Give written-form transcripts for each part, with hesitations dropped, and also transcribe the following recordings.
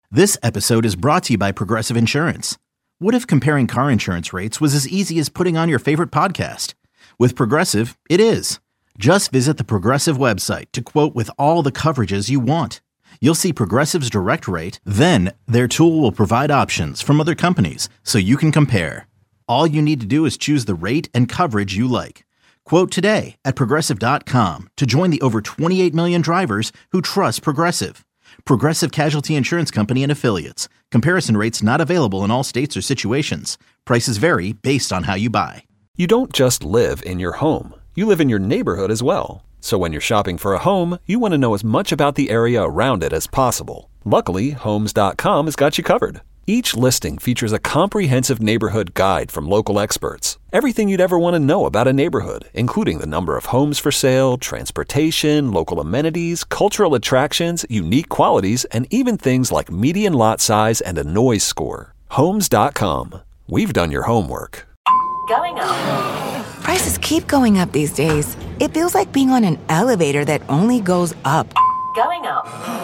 This episode is brought to you by Progressive Insurance. What if comparing car insurance rates was as easy as putting on your favorite podcast? With Progressive, it is. Just visit the Progressive website to quote with all the coverages you want. You'll see Progressive's direct rate, then their tool will provide options from other companies so you can compare. All you need to do is choose the rate and coverage you like. Quote today at Progressive.com to join the over 28 million drivers who trust Progressive. Progressive Casualty Insurance Company and Affiliates. Comparison rates not available in all states or situations. Prices vary based on how you buy. You don't just live in your home. You live in your neighborhood as well. So when you're shopping for a home, you want to know as much about the area around it as possible. Luckily, Homes.com has got you covered. Each listing features a comprehensive neighborhood guide from local experts. Everything you'd ever want to know about a neighborhood, including the number of homes for sale, transportation, local amenities, cultural attractions, unique qualities, and even things like median lot size and a noise score. Homes.com. We've done your homework. Going up. Prices keep going up these days. It feels like being on an elevator that only goes up. Going up.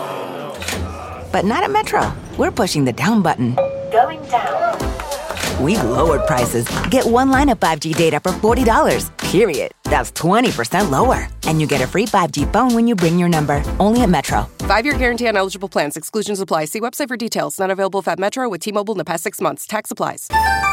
But not at Metro. We're pushing the down button. Going down. We've lowered prices. Get one line of 5G data for $40, period. That's 20% lower. And you get a free 5G phone when you bring your number. Only at Metro. 5-year guarantee on eligible plans. Exclusions apply. See website for details. Not available at Metro with T-Mobile in the past 6 months. Tax applies.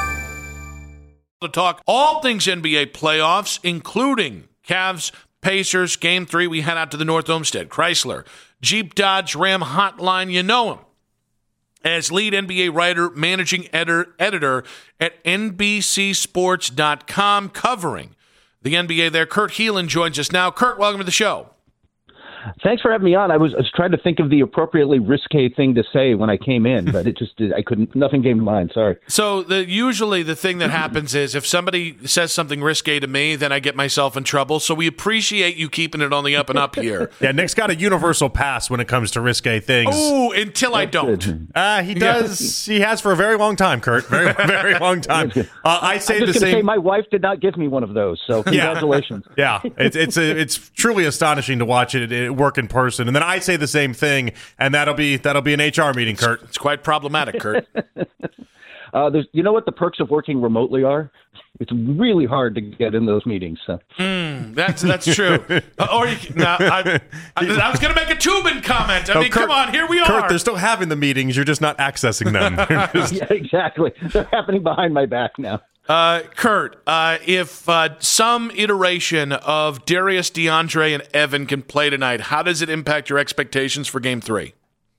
To talk all things NBA playoffs, including Cavs, Pacers, Game 3. We head out to the North Olmsted Chrysler Jeep Dodge Ram hotline. You know him as lead NBA writer, managing editor at NBCSports.com, covering the NBA there. Kurt Helin joins us now. Kurt, welcome to the show. Thanks for having me on. I was trying to think of the appropriately risque thing to say when I came in, but I couldn't. Nothing came to mind. Sorry. So usually the thing that happens is if somebody says something risque to me, then I get myself in trouble. So we appreciate you keeping it on the up and up here. Yeah, Nick's got a universal pass when it comes to risque things. Oh, until I don't. He does. Yeah. He has for a very long time, Kurt. Very, very long time. I say the same. Say my wife did not give me one of those, so congratulations. Yeah, it's truly astonishing to watch it work in person, and then I say the same thing, and that'll be an HR meeting, Kurt. It's quite problematic, Kurt. You know what the perks of working remotely are? It's really hard to get in those meetings. So. That's true. I was going to make a Tubin comment. I mean, Kurt, come on, here we are. Kurt, they're still having the meetings. You're just not accessing them. Yeah, exactly. They're happening behind my back now. Kurt, if some iteration of Darius, DeAndre, and Evan can play tonight, how does it impact your expectations for Game 3?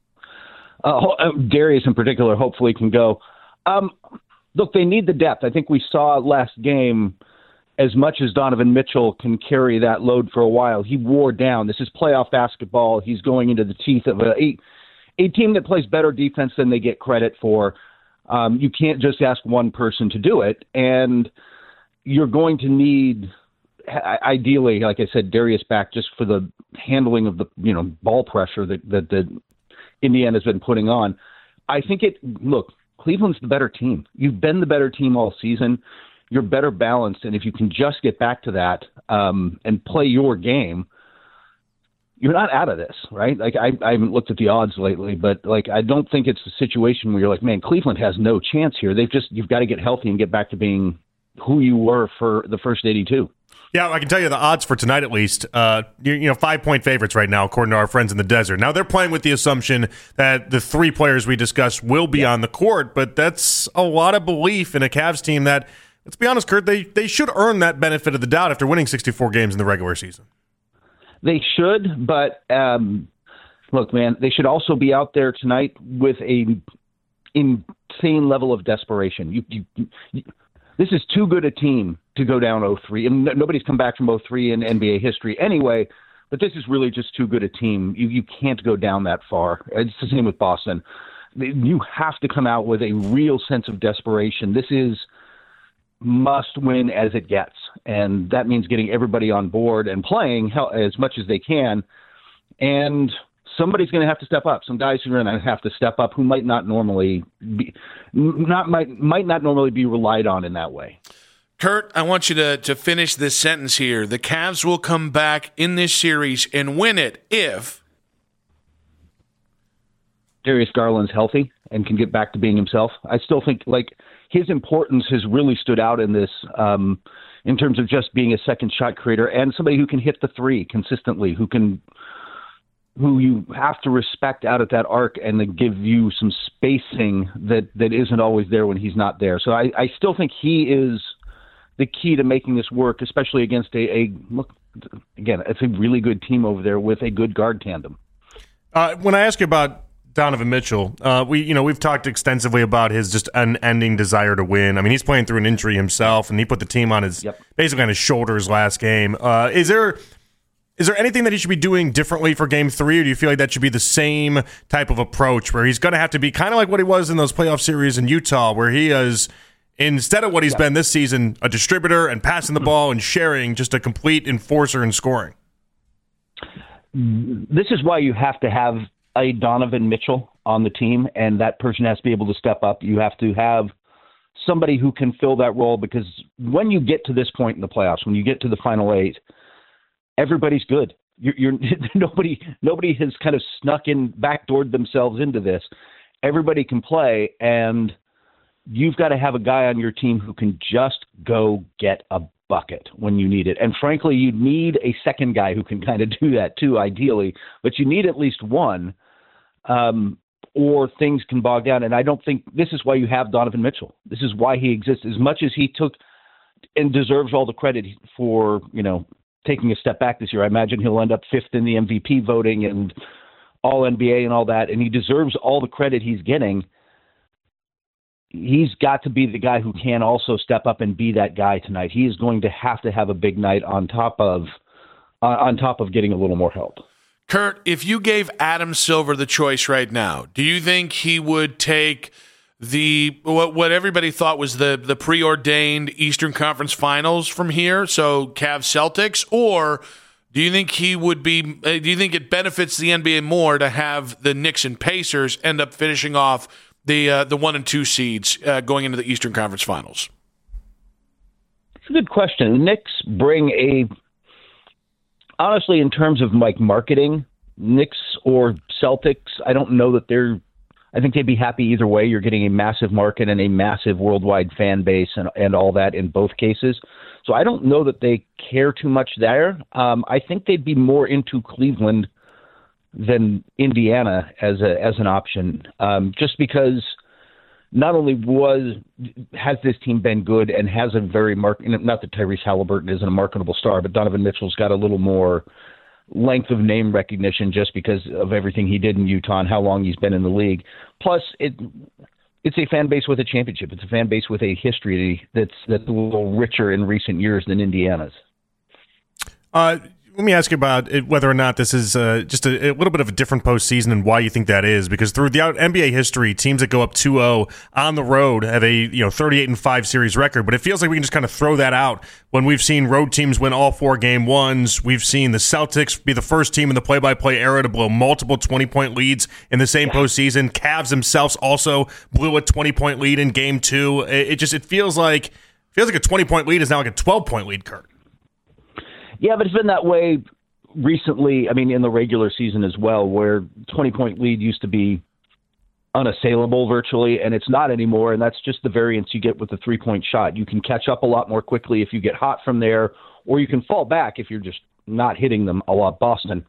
Darius in particular hopefully can go. Look, they need the depth. I think we saw last game, as much as Donovan Mitchell can carry that load for a while, he wore down. This is playoff basketball. He's going into the teeth of a team that plays better defense than they get credit for. You can't just ask one person to do it, and you're going to need, ideally, like I said, Darius back just for the handling of the ball pressure that Indiana's been putting on. I think Cleveland's the better team. You've been the better team all season. You're better balanced, and if you can just get back to that and play your game, you're not out of this, right? Like I haven't looked at the odds lately, but I don't think it's a situation where you're like, man, Cleveland has no chance here. You've got to get healthy and get back to being who you were for the first 82. Yeah, I can tell you the odds for tonight at least. 5-point favorites right now, according to our friends in the desert. Now they're playing with the assumption that the three players we discussed will be on the court, but that's a lot of belief in a Cavs team that, let's be honest, Kurt, they should earn that benefit of the doubt after winning 64 games in the regular season. They should, but look, man, they should also be out there tonight with a insane level of desperation. This is too good a team to go down 0-3, and nobody's come back from 0-3 in NBA history anyway. But this is really just too good a team. You can't go down that far. It's the same with Boston. You have to come out with a real sense of desperation. This is must win as it gets, and that means getting everybody on board and playing as much as they can. And somebody's going to have to step up. Some guys who are going to have to step up who might not normally be relied on in that way. Kurt, I want you to finish this sentence here. The Cavs will come back in this series and win it if Darius Garland's healthy and can get back to being himself. I still think his importance has really stood out in this, in terms of just being a second shot creator and somebody who can hit the three consistently, who you have to respect out at that arc and then give you some spacing that isn't always there when he's not there. So I still think he is the key to making this work, especially against it's a really good team over there with a good guard tandem. When I ask you about Donovan Mitchell, we've talked extensively about his just unending desire to win. I mean, he's playing through an injury himself, and he put the team on his basically on his shoulders last game. Is there anything that he should be doing differently for Game 3, or do you feel like that should be the same type of approach where he's going to have to be kind of like what he was in those playoff series in Utah, where he is, instead of what he's been this season, a distributor and passing the ball and sharing, just a complete enforcer and scoring? This is why you have to have a Donovan Mitchell on the team, and that person has to be able to step up. You have to have somebody who can fill that role, because when you get to this point in the playoffs, when you get to the Final 8, everybody's good. Nobody has kind of snuck in, backdoored themselves into this. Everybody can play, and you've got to have a guy on your team who can just go get a bucket when you need it. And frankly, you need a second guy who can kind of do that too, ideally, but you need at least one, or things can bog down. And I don't think this is why you have Donovan Mitchell. This is why he exists. As much as he took and deserves all the credit for, taking a step back this year. I imagine he'll end up 5th in the MVP voting and all NBA and all that, and he deserves all the credit he's getting. He's got to be the guy who can also step up and be that guy tonight. He is going to have a big night on top of getting a little more help. Kurt, if you gave Adam Silver the choice right now, do you think he would take what everybody thought was the preordained Eastern Conference Finals from here, so Cavs Celtics, or do you think it benefits the NBA more to have the Knicks and Pacers end up finishing off the 1 and 2 seeds going into the Eastern Conference Finals? It's a good question. The Knicks bring honestly, in terms of marketing, Knicks or Celtics, I don't know that I think they'd be happy either way. You're getting a massive market and a massive worldwide fan base and all that in both cases. So I don't know that they care too much there. I think they'd be more into Cleveland than Indiana as an option, just because not only has this team been good and has a very not that Tyrese Halliburton isn't a marketable star, but Donovan Mitchell's got a little more length of name recognition just because of everything he did in Utah and how long he's been in the league. Plus, it's a fan base with a championship. It's a fan base with a history that's a little richer in recent years than Indiana's. Let me ask you about whether or not this is just a little bit of a different postseason and why you think that is. Because throughout NBA history, teams that go up 2-0 on the road have a 38-5 series record. But it feels like we can just kind of throw that out when we've seen road teams win all 4 game ones. We've seen the Celtics be the first team in the play-by-play era to blow multiple 20-point leads in the same postseason. Cavs themselves also blew a 20-point lead in Game 2. It feels like a 20-point lead is now like a 12-point lead, Kurt. Yeah, but it's been that way recently, in the regular season as well, where 20-point lead used to be unassailable virtually, and it's not anymore, and that's just the variance you get with the three-point shot. You can catch up a lot more quickly if you get hot from there, or you can fall back if you're just not hitting them, a la Boston.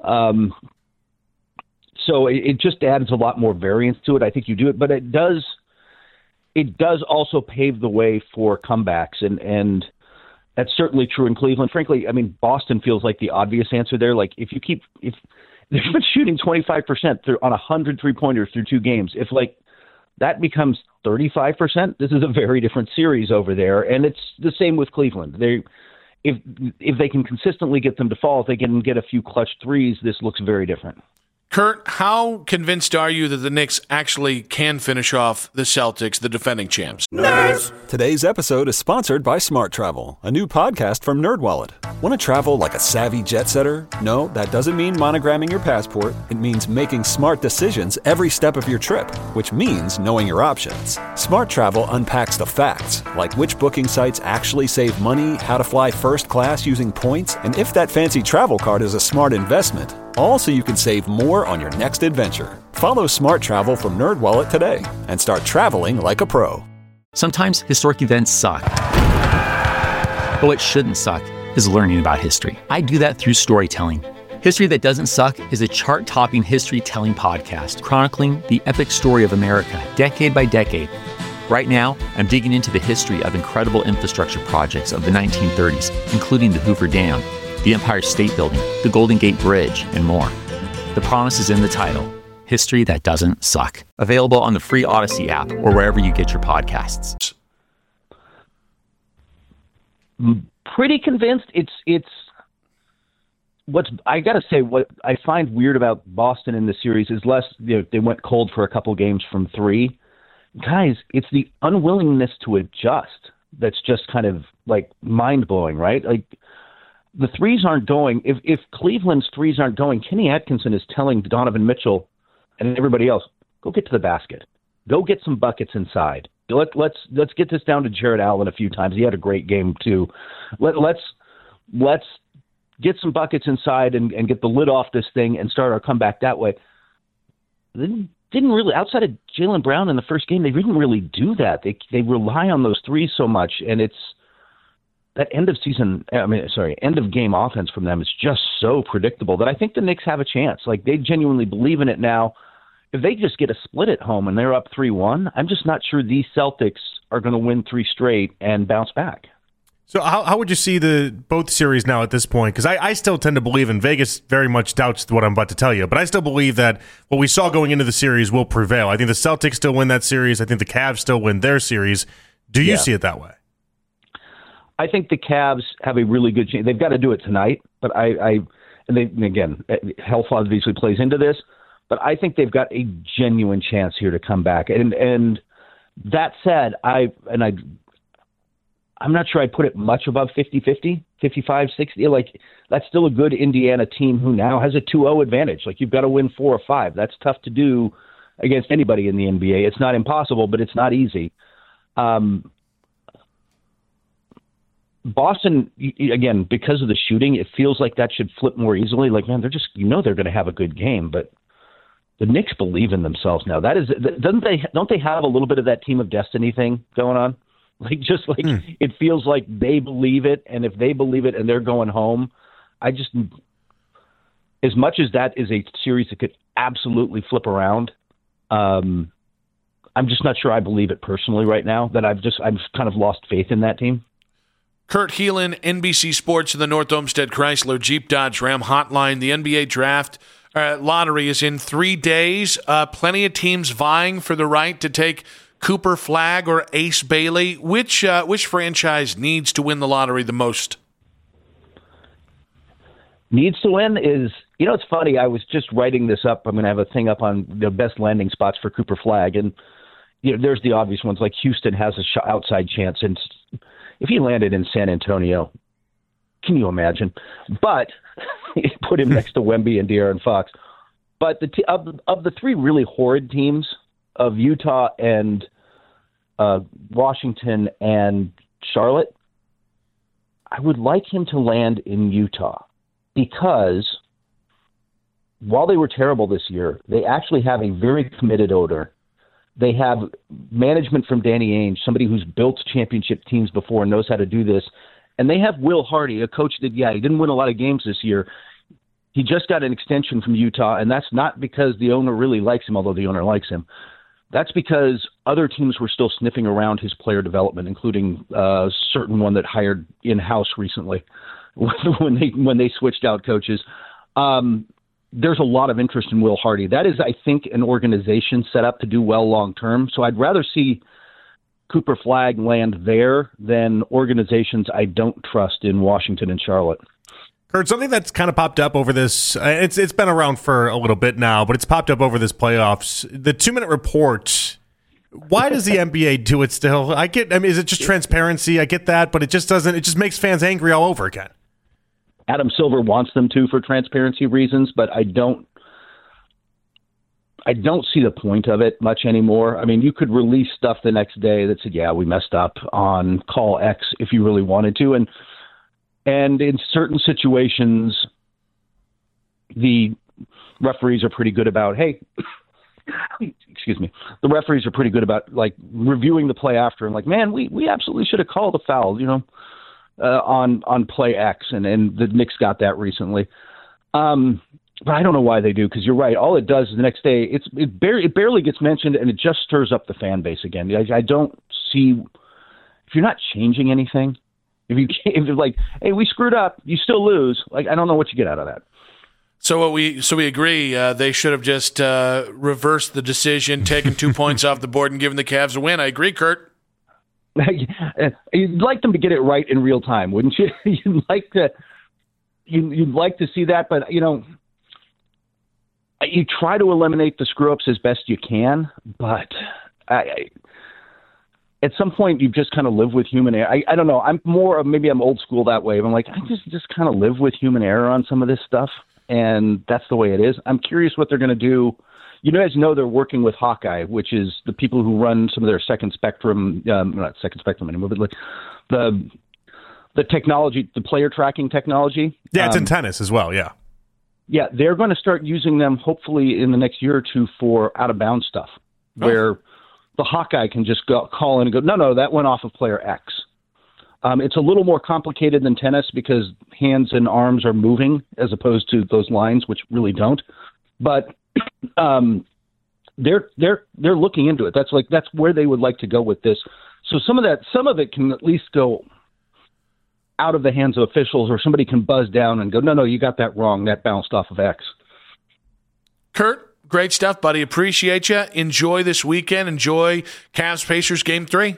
So it just adds a lot more variance to it. I think you do it, but it does also pave the way for comebacks, and that's certainly true in Cleveland. Frankly, Boston feels like the obvious answer there. Like if they've been shooting 25% on 100 3-pointers through 2 games, if that becomes 35%, this is a very different series over there. And it's the same with Cleveland. If they can consistently get them to fall, if they can get a few clutch threes, this looks very different. Kurt, how convinced are you that the Knicks actually can finish off the Celtics, the defending champs? Nerds! Today's episode is sponsored by Smart Travel, a new podcast from NerdWallet. Want to travel like a savvy jet setter? No, that doesn't mean monogramming your passport. It means making smart decisions every step of your trip, which means knowing your options. Smart Travel unpacks the facts, like which booking sites actually save money, how to fly first class using points, and if that fancy travel card is a smart investment. All so you can save more on your next adventure. Follow Smart Travel from NerdWallet today and start traveling like a pro. Sometimes historic events suck. But what shouldn't suck is learning about history. I do that through storytelling. History That Doesn't Suck is a chart-topping history-telling podcast chronicling the epic story of America, decade by decade. Right now, I'm digging into the history of incredible infrastructure projects of the 1930s, including the Hoover Dam, the Empire State Building, the Golden Gate Bridge, and more. The promise is in the title, History That Doesn't Suck. Available on the free Odyssey app or wherever you get your podcasts. Pretty convinced it's what I find weird about Boston in the series is less, they went cold for a couple games from 3. Guys, it's the unwillingness to adjust that's just kind of like mind-blowing, right? Like the threes aren't going. If Cleveland's threes aren't going, Kenny Atkinson is telling Donovan Mitchell and everybody else, go get to the basket. Go get some buckets inside. Let's get this down to Jared Allen a few times. He had a great game too. Let's get some buckets inside and get the lid off this thing and start our comeback that way. They didn't really, outside of Jaylen Brown in the first game, they didn't really do that. They rely on those threes so much, and it's that end of game offense from them is just so predictable that I think the Knicks have a chance. Like, they genuinely believe in it now. If they just get a split at home and they're up 3-1, I'm just not sure these Celtics are going to win 3 straight and bounce back. So how would you see both series now at this point? Because I still tend to believe, and Vegas very much doubts what I'm about to tell you, but I still believe that what we saw going into the series will prevail. I think the Celtics still win that series. I think the Cavs still win their series. Do you see it that way? I think the Cavs have a really good chance. They've got to do it tonight, but again, health obviously plays into this, but I think they've got a genuine chance here to come back. And that said, I'm not sure I'd put it much above 50-50, 55-60. Like, that's still a good Indiana team who now has a 2-0 advantage. Like, you've got to win 4 or 5. That's tough to do against anybody in the NBA. It's not impossible, but it's not easy. Boston, again, because of the shooting, it feels like that should flip more easily. Like, man, they're just, they're going to have a good game, but the Knicks believe in themselves now. That is, don't they have a little bit of that team of destiny thing going on? It feels like they believe it, and if they believe it and they're going home, as much as that is a series that could absolutely flip around, I'm just not sure I believe it personally right now. That I've kind of lost faith in that team. Kurt Helin, NBC Sports, and the North Olmsted Chrysler Jeep Dodge Ram Hotline. The NBA Draft lottery is in 3 days. Plenty of teams vying for the right to take Cooper Flagg or Ace Bailey. Which franchise needs to win the lottery the most? Needs to win is, it's funny. I was just writing this up. I'm going to have a thing up on the best landing spots for Cooper Flagg. And, there's the obvious ones, like Houston has a outside chance. And if he landed in San Antonio, can you imagine? But put him next to Wemby and De'Aaron Fox. But of the 3 really horrid teams, of Utah and Washington and Charlotte, I would like him to land in Utah because while they were terrible this year, they actually have a very committed owner. They have management from Danny Ainge, somebody who's built championship teams before and knows how to do this. And they have Will Hardy, a coach that, he didn't win a lot of games this year. He just got an extension from Utah, and that's not because the owner really likes him, although the owner likes him. That's because other teams were still sniffing around his player development, including a certain one that hired in-house recently when they switched out coaches. There's a lot of interest in Will Hardy. That is, I think, an organization set up to do well long-term. So I'd rather see Cooper Flagg land there than organizations I don't trust in Washington and Charlotte. Kurt, something that's kind of popped up over this, it's been around for a little bit now, but it's popped up over this playoffs. The 2-minute report, why does the NBA do it still? Is it just transparency? I get that, but it just makes fans angry all over again. Adam Silver wants them to for transparency reasons, but I don't see the point of it much anymore. I mean, you could release stuff the next day that said, we messed up on call X if you really wanted to. And in certain situations, the referees are pretty good about, hey, excuse me, the referees are pretty good about like reviewing the play after and like, man, we absolutely should have called a foul, on play X, and the Knicks got that recently. But I don't know why they do, because you're right. All it does is the next day it barely gets mentioned, and it just stirs up the fan base again. I don't see, if you're not changing anything, if you're like, hey, we screwed up, you still lose. Like, I don't know what you get out of that. So we agree they should have just reversed the decision, taken 2 points off the board, and given the Cavs a win. I agree, Kurt. You'd like them to get it right in real time, wouldn't you? You'd like to see that, but you try to eliminate the screw ups as best you can, but at some point you just kind of live with human error. I don't know. Maybe I'm old school that way. But I'm like, I just kind of live with human error on some of this stuff, and that's the way it is. I'm curious what they're going to do. You guys know they're working with Hawkeye, which is the people who run some of their Second Spectrum, not Second Spectrum anymore, but like the technology, the player tracking technology. Yeah, it's in tennis as well, yeah. Yeah, they're going to start using them hopefully in the next year or two for out-of-bounds stuff, where the Hawkeye can just call in and go, no, that went off of player X. It's a little more complicated than tennis because hands and arms are moving as opposed to those lines, which really don't. But they're looking into it. That's where they would like to go with this. So some of it can at least go out of the hands of officials, or somebody can buzz down and go, no, you got that wrong. That bounced off of X. Kurt, great stuff, buddy. Appreciate you. Enjoy this weekend. Enjoy Cavs Pacers Game 3.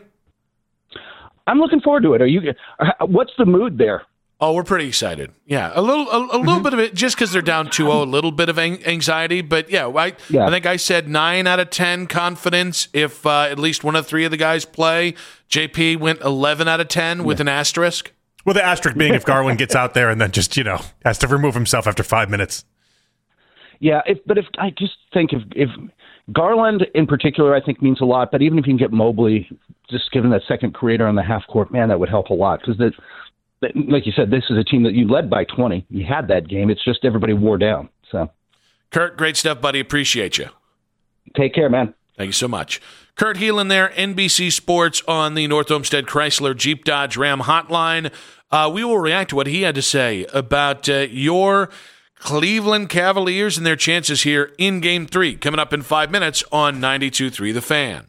I'm looking forward to it. What's the mood there? Oh, we're pretty excited. Yeah, a little bit of it, just because they're down 2-0, a little bit of anxiety. But I think I said 9 out of 10 confidence if at least one of 3 of the guys play. JP went 11 out of 10 with an asterisk. Well, the asterisk being if Garland gets out there and then just, has to remove himself after 5 minutes. Yeah, but I just think if Garland in particular, I think means a lot. But even if you can get Mobley, just given that second creator on the half court, man, that would help a lot. Because like you said, this is a team that you led by 20. You had that game. It's just everybody wore down. So, Kurt, great stuff, buddy. Appreciate you. Take care, man. Thank you so much. Kurt Helin there, NBC Sports on the North Olmsted Chrysler Jeep Dodge Ram hotline. We will react to what he had to say about your Cleveland Cavaliers and their chances here in Game 3, coming up in 5 minutes on 92.3 The Fan.